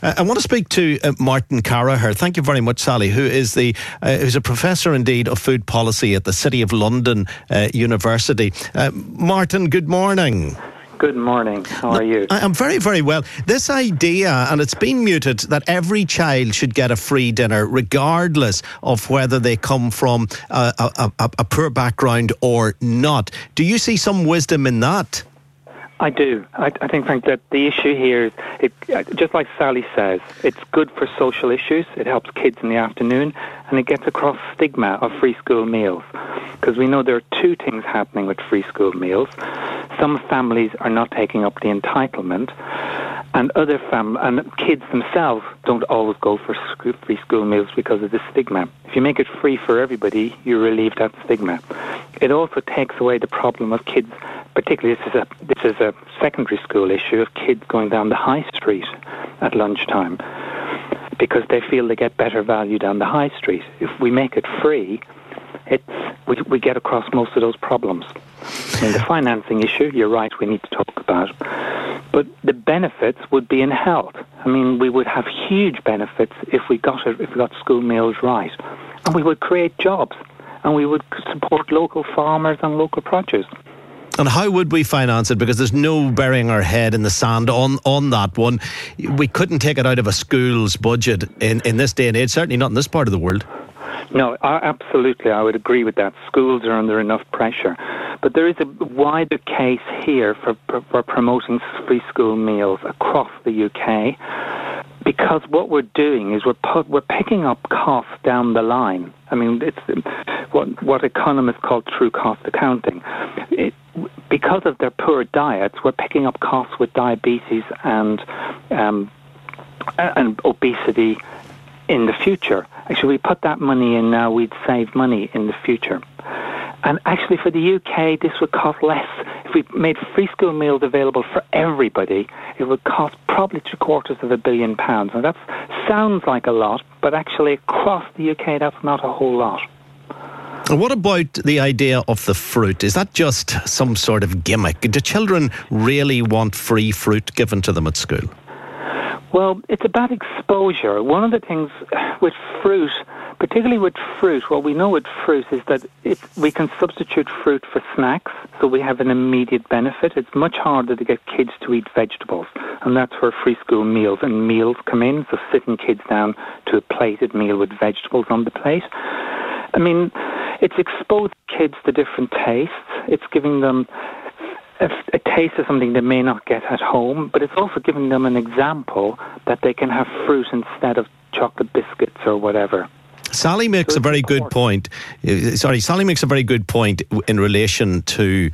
I want to speak to Martin Carraher. Thank you very much, Sally, who is who's a professor indeed of food policy at the City of London University. Martin, good morning. Good morning. How are you? I'm very, very well. This idea, and it's been mooted, that every child should get a free dinner regardless of whether they come from a poor background or not. Do you see some wisdom in that? I do. I think, Frank, that the issue here is, just like Sally says, it's good for social issues. It helps kids in the afternoon, and it gets across stigma of free school meals. Because we know there are two things happening with free school meals. Some families are not taking up the entitlement, and and kids themselves don't always go for free school meals because of the stigma. If you make it free for everybody, you relieve that stigma. It also takes away the problem of kids, particularly this is a secondary school issue, of kids going down the high street at lunchtime because they feel they get better value down the high street. If we make it free, we get across most of those problems. I mean, the financing issue, you're right, we need to talk about. But the benefits would be in health. I mean, we would have huge benefits if we got school meals right. And we would create jobs. And we would support local farmers and local produce. And how would we finance it? Because there's no burying our head in the sand on that one. We couldn't take it out of a school's budget in this day and age, certainly not in this part of the world. No, absolutely, I would agree with that. Schools are under enough pressure. But there is a wider case here for promoting free school meals across the UK, because what we're doing is we're picking up costs down the line. I mean, it's what economists call true cost accounting. Because of their poor diets, we're picking up costs with diabetes and obesity in the future. Actually, we put that money in now, we'd save money in the future. And actually, for the UK, this would cost less. If we made free school meals available for everybody, it would cost probably £750 million. Now, that sounds like a lot, but actually, across the UK, that's not a whole lot. What about the idea of the fruit? Is that just some sort of gimmick? Do children really want free fruit given to them at school? Well, it's about exposure. One of the things with fruit, particularly with fruit, what we know with fruit is that we can substitute fruit for snacks, so we have an immediate benefit. It's much harder to get kids to eat vegetables, and that's where free school meals and meals come in, so sitting kids down to a plated meal with vegetables on the plate. I mean, it's exposed kids to different tastes. It's giving them a taste of something they may not get at home, but it's also giving them an example that they can have fruit instead of chocolate biscuits or whatever. Sally makes a very good point. Sally makes a very good point in relation to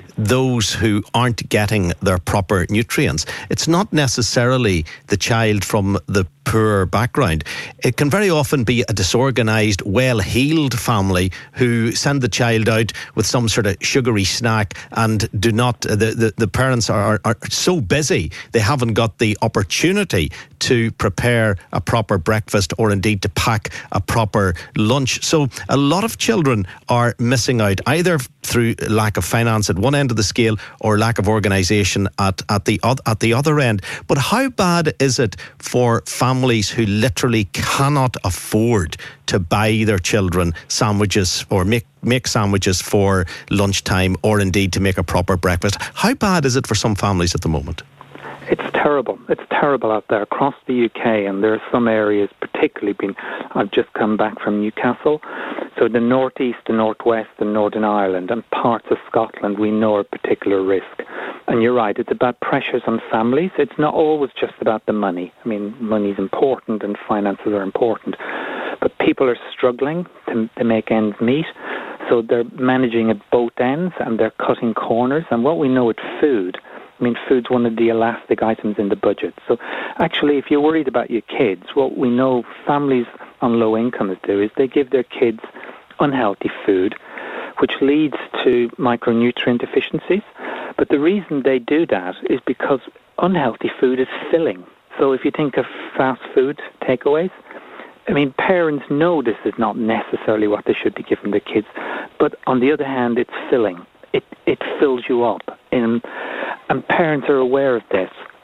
those who aren't getting their proper nutrients. It's not necessarily the child from the poor background. It can very often be a disorganised, well-heeled family who send the child out with some sort of sugary snack and do not, the parents are so busy they haven't got the opportunity to prepare a proper breakfast or indeed to pack a proper lunch. So a lot of children are missing out either through lack of finance at one end of the scale or lack of organisation at the other end. But how bad is it for families who literally cannot afford to buy their children sandwiches or make sandwiches for lunchtime or indeed to make a proper breakfast? How bad is it for some families at the moment? It's terrible. It's terrible out there across the UK, and there are some areas particularly I've just come back from Newcastle, so the northeast, the northwest and Northern Ireland and parts of Scotland we know are particular risk. And you're right, it's about pressures on families. It's not always just about the money. I mean, money's important and finances are important, but people are struggling to make ends meet, so they're managing at both ends and they're cutting corners. And what we know with food, I mean, food's one of the elastic items in the budget. So actually, if you're worried about your kids, what we know families on low incomes do is they give their kids unhealthy food, which leads to micronutrient deficiencies. But the reason they do that is because unhealthy food is filling. So if you think of fast food takeaways, I mean, parents know this is not necessarily what they should be giving their kids. But on the other hand, it's filling. It fills you up. And parents are aware of this.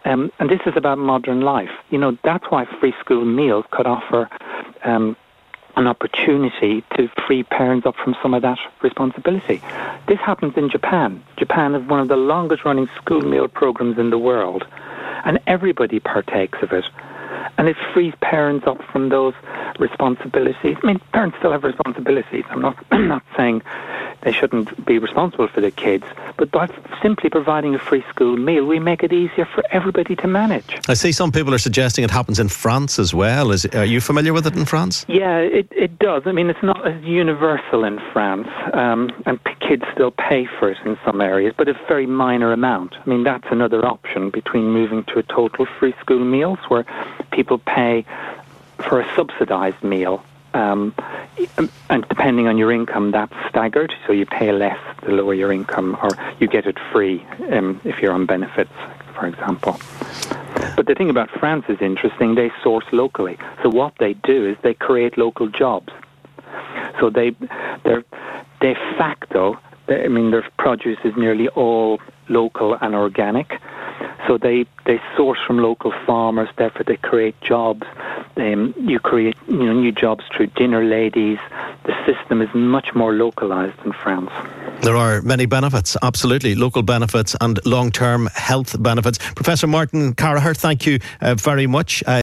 and this is about modern life. That's why free school meals could offer an opportunity to free parents up from some of that responsibility. This happens in Japan. Japan is one of the longest running school meal programs in the world, and everybody partakes of it. And it frees parents up from those responsibilities. I mean, parents still have responsibilities. I'm not saying they shouldn't be responsible for their kids, but by simply providing a free school meal, we make it easier for everybody to manage. I see some people are suggesting it happens in France as well. Are you familiar with it in France? Yeah, it does. I mean, it's not as universal in France, and kids still pay for it in some areas, but a very minor amount. I mean, that's another option between moving to a total free school meals where people pay for a subsidised meal. And depending on your income, that's staggered. So you pay less the lower your income, or you get it free if you're on benefits, for example. But the thing about France is interesting. They source locally. So what they do is they create local jobs. So they're de facto, their produce is nearly all local and organic. So they source from local farmers, therefore they create jobs. You create new jobs through dinner ladies. The system is much more localised in France. There are many benefits, absolutely, local benefits and long-term health benefits. Professor Martin Carracher, thank you very much.